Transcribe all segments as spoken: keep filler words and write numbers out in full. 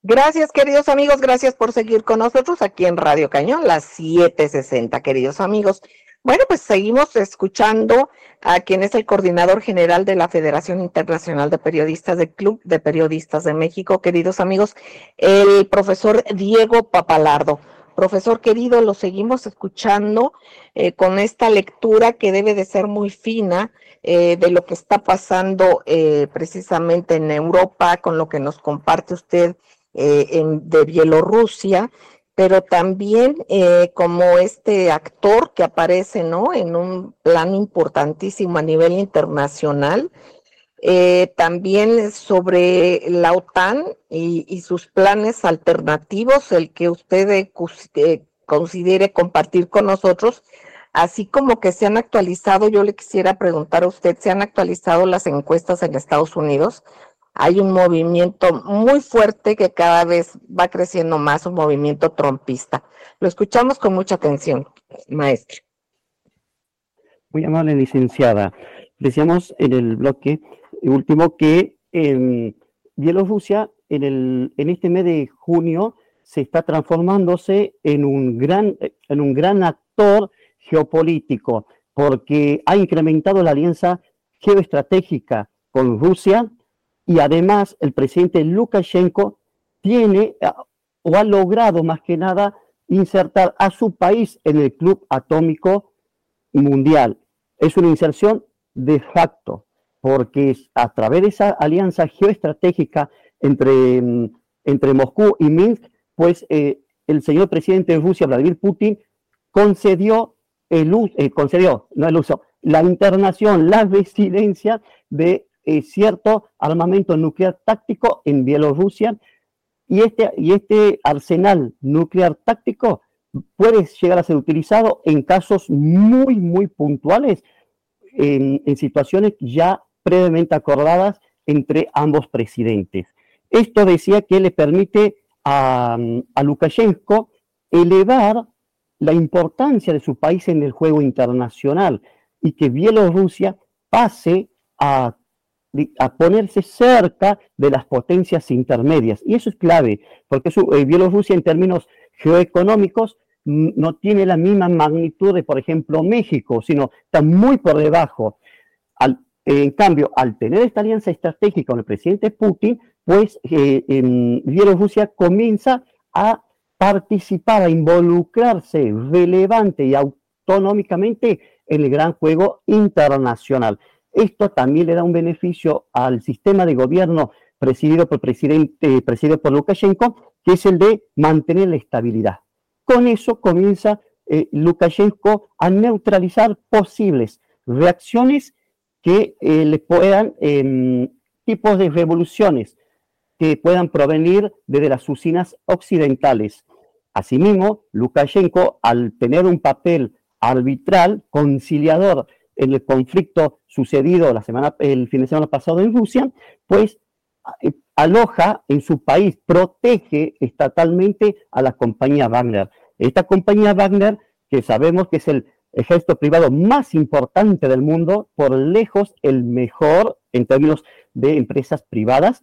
Gracias, queridos amigos, gracias por seguir con nosotros aquí en Radio Cañón, las siete sesenta, queridos amigos. Bueno, pues seguimos escuchando a quien es el coordinador general de la Federación Internacional de Periodistas del Club de Periodistas de México, queridos amigos, el profesor Diego Papalardo. Profesor querido, lo seguimos escuchando eh, con esta lectura que debe de ser muy fina eh, de lo que está pasando eh, precisamente en Europa, con lo que nos comparte usted eh, en, de Bielorrusia, pero también eh, como este actor que aparece, ¿no?, en un plan importantísimo a nivel internacional, eh, también sobre la OTAN y, y sus planes alternativos, el que usted eh, eh, considere compartir con nosotros, así como que se han actualizado. Yo le quisiera preguntar a usted, ¿se han actualizado las encuestas en Estados Unidos? Hay un movimiento muy fuerte que cada vez va creciendo más, un movimiento trumpista. Lo escuchamos con mucha atención, maestro. Muy amable, licenciada. Decíamos en el bloque último que en Bielorrusia, en, el, en este mes de junio, se está transformándose en un gran, en un gran actor geopolítico, porque ha incrementado la alianza geoestratégica con Rusia, y además el presidente Lukashenko tiene o ha logrado más que nada insertar a su país en el club atómico mundial. Es una inserción de facto, porque a través de esa alianza geoestratégica entre, entre Moscú y Minsk, pues eh, el señor presidente de Rusia, Vladimir Putin, concedió el uso, eh, concedió, no el uso, la internación, la residencia de eh, cierto armamento nuclear táctico en Bielorrusia, y este, y este arsenal nuclear táctico puede llegar a ser utilizado en casos muy, muy puntuales, en, en situaciones ya previamente acordadas entre ambos presidentes. Esto decía que le permite a, a Lukashenko elevar la importancia de su país en el juego internacional y que Bielorrusia pase a, a ponerse cerca de las potencias intermedias. Y eso es clave, porque su, eh, Bielorrusia en términos geoeconómicos no tiene la misma magnitud de, por ejemplo, México, sino está muy por debajo. Al, en cambio, al tener esta alianza estratégica con el presidente Putin, pues eh, en Bielorrusia comienza a participar, a involucrarse relevante y autonómicamente en el gran juego internacional. Esto también le da un beneficio al sistema de gobierno presidido por, presidente, presidido por Lukashenko, que es el de mantener la estabilidad. Con eso comienza eh, Lukashenko a neutralizar posibles reacciones que eh, le puedan, eh, tipos de revoluciones que puedan provenir desde las usinas occidentales. Asimismo, Lukashenko, al tener un papel arbitral, conciliador en el conflicto sucedido la semana, el fin de semana pasado en Rusia, pues eh, aloja en su país, protege estatalmente a la compañía Wagner. Esta compañía Wagner, que sabemos que es el ejército privado más importante del mundo, por lejos el mejor en términos de empresas privadas,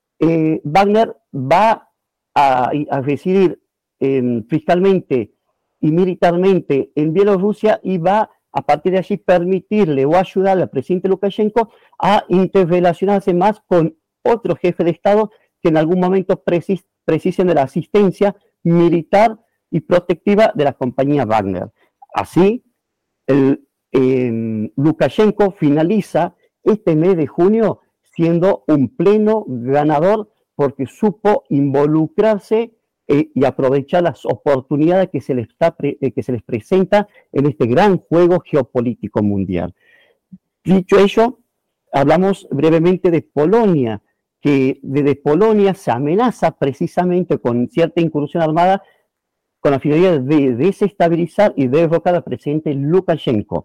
eh, Wagner va a, a residir eh, fiscalmente y militarmente en Bielorrusia y va a partir de allí permitirle o ayudarle al presidente Lukashenko a interrelacionarse más con otro jefe de Estado que en algún momento precis, precisen de la asistencia militar y protectiva de la compañía Wagner. Así, el, eh, Lukashenko finaliza este mes de junio siendo un pleno ganador porque supo involucrarse eh, y aprovechar las oportunidades que se, les está pre, eh, que se les presenta en este gran juego geopolítico mundial. Dicho ello, hablamos brevemente de Polonia, que desde Polonia se amenaza precisamente con cierta incursión armada con la finalidad de desestabilizar y derrocar al presidente Lukashenko.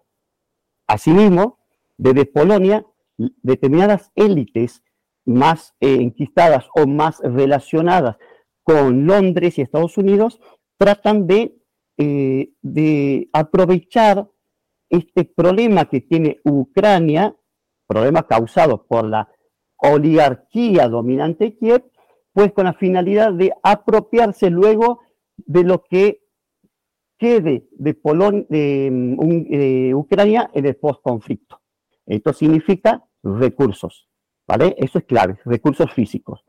Asimismo, desde Polonia, determinadas élites más eh, enquistadas o más relacionadas con Londres y Estados Unidos tratan de, eh, de aprovechar este problema que tiene Ucrania, problema causado por la oligarquía dominante de Kiev, pues con la finalidad de apropiarse luego de lo que quede de, Polon de, um, de Ucrania en el postconflicto. Esto significa recursos, ¿vale? Eso es clave, recursos físicos.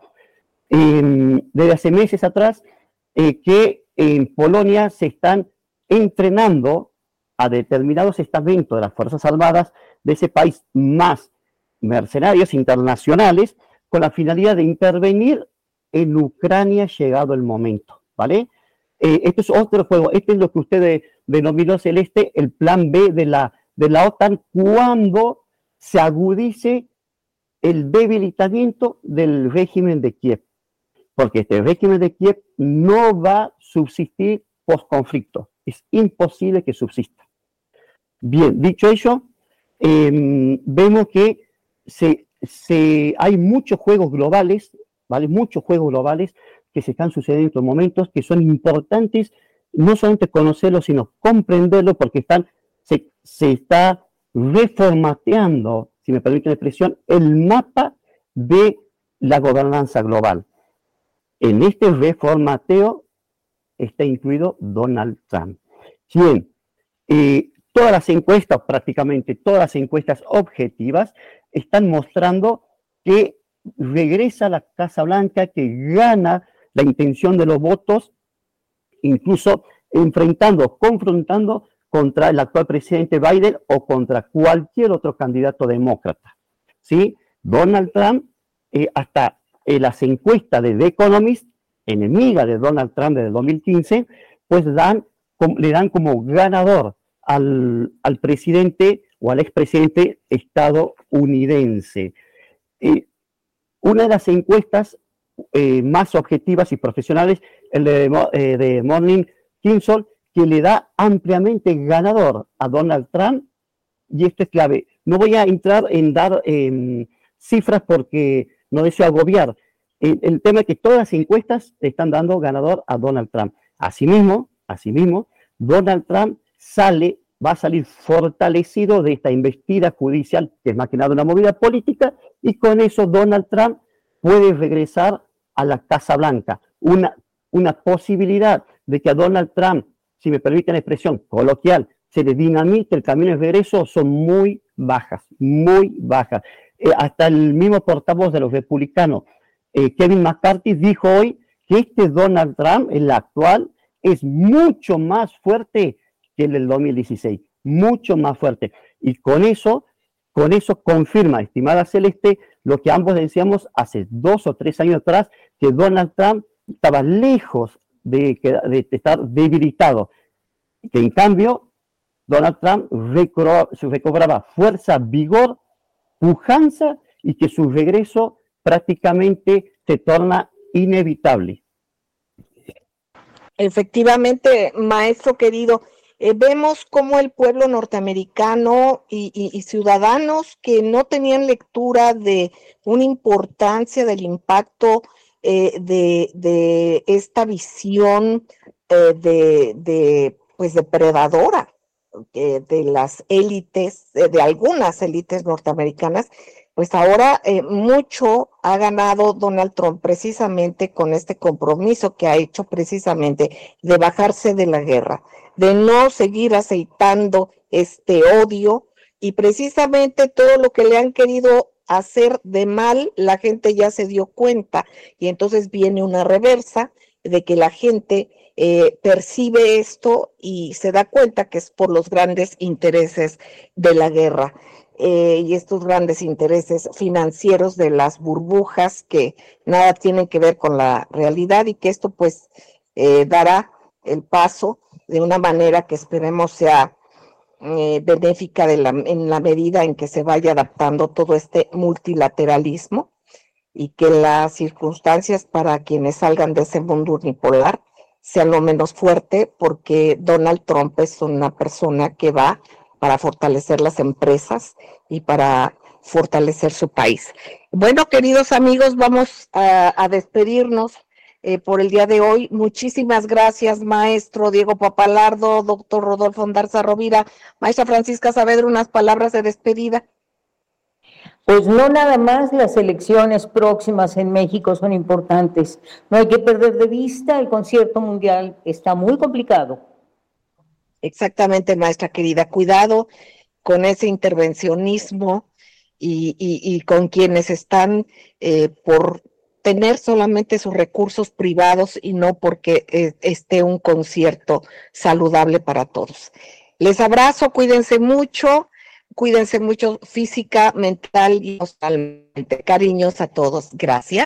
Eh, desde hace meses atrás, eh, que en Polonia se están entrenando a determinados estamentos de las Fuerzas Armadas de ese país, más mercenarios internacionales, con la finalidad de intervenir en Ucrania llegado el momento, ¿vale? Eh, esto es otro juego, este es lo que usted de, denominó, Celeste, el plan B de la, de la OTAN cuando se agudice el debilitamiento del régimen de Kiev, porque este régimen de Kiev no va a subsistir post-conflicto, es imposible que subsista. Bien, dicho ello, eh, vemos que se, se, hay muchos juegos globales, ¿vale? Muchos juegos globales que se están sucediendo en estos momentos, que son importantes, no solamente conocerlos, sino comprenderlos, porque están, se, se está reformateando, si me permite la expresión, el mapa de la gobernanza global. En este reformateo está incluido Donald Trump, quien eh, todas las encuestas, prácticamente todas las encuestas objetivas, están mostrando que regresa a la Casa Blanca, que gana la intención de los votos, incluso enfrentando, confrontando contra el actual presidente Biden o contra cualquier otro candidato demócrata, ¿sí? Donald Trump, eh, hasta eh, las encuestas de The Economist, enemiga de Donald Trump desde dos mil quince, pues dan, com, le dan como ganador al, al presidente o al expresidente estadounidense. Eh, una de las encuestas eh, más objetivas y profesionales, el de, eh, de Morning Consult, que le da ampliamente ganador a Donald Trump, y esto es clave. No voy a entrar en dar eh, cifras porque no deseo agobiar. El, el tema es que todas las encuestas están dando ganador a Donald Trump. Asimismo, asimismo, Donald Trump sale, va a salir fortalecido de esta investida judicial, que es más que nada una movida política, y con eso Donald Trump puede regresar a la Casa Blanca. Una, una posibilidad de que a Donald Trump, si me permiten la expresión coloquial, se le dinamite el camino de regreso, son muy bajas, muy bajas. Eh, hasta el mismo portavoz de los republicanos, eh, Kevin McCarthy, dijo hoy que este Donald Trump, el actual, es mucho más fuerte que el del dos mil dieciséis, mucho más fuerte. Y con eso, con eso confirma, estimada Celeste, lo que ambos decíamos hace dos o tres años atrás, que Donald Trump estaba lejos de, de, de estar debilitado, que en cambio Donald Trump recobraba, recobraba fuerza, vigor, pujanza, y que su regreso prácticamente se torna inevitable. Efectivamente, maestro querido, eh, vemos cómo el pueblo norteamericano y, y, y ciudadanos que no tenían lectura de una importancia del impacto eh, de, de esta visión eh, de, de, pues depredadora eh, de las élites, eh, de algunas élites norteamericanas, pues ahora eh, mucho ha ganado Donald Trump precisamente con este compromiso que ha hecho precisamente de bajarse de la guerra, de no seguir aceitando este odio, y precisamente todo lo que le han querido hacer de mal, la gente ya se dio cuenta, y entonces viene una reversa de que la gente eh, percibe esto y se da cuenta que es por los grandes intereses de la guerra. Eh, y estos grandes intereses financieros de las burbujas que nada tienen que ver con la realidad, y que esto pues eh, dará el paso de una manera que esperemos sea eh, benéfica de la, en la medida en que se vaya adaptando todo este multilateralismo, y que las circunstancias para quienes salgan de ese mundo unipolar sean lo menos fuerte, porque Donald Trump es una persona que va para fortalecer las empresas y para fortalecer su país. Bueno, queridos amigos, vamos a, a despedirnos eh, por el día de hoy. Muchísimas gracias, maestro Diego Papalardo, doctor Rodolfo Ondarza Rovira, maestra Francisca Saavedra, unas palabras de despedida. Pues no nada más las elecciones próximas en México son importantes. No hay que perder de vista el concierto mundial, está muy complicado. Exactamente, maestra querida. Cuidado con ese intervencionismo y, y, y con quienes están eh, por tener solamente sus recursos privados y no porque eh, esté un concierto saludable para todos. Les abrazo, cuídense mucho. Cuídense mucho física, mental y emocionalmente. Cariños a todos. Gracias.